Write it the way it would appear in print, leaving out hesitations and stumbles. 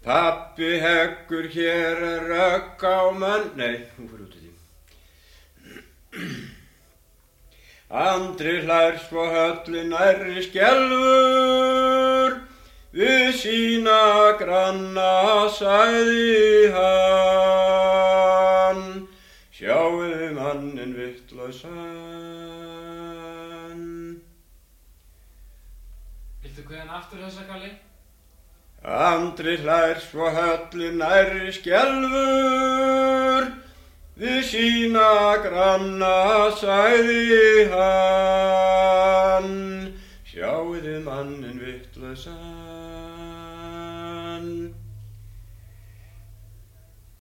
Pappi heggur hér rögg á mann. Nei, hún fyrir út í því. Andri hlær svo höllin nærri skelfur, við sína granna sagði hann, sjáiði manninn vitlausan. Viltu kveðan aftur þessa, Kalli? Andri hlær svo höllin nærri skelfur, við sína granna sagði hann, sjáiði manninn vitlausan.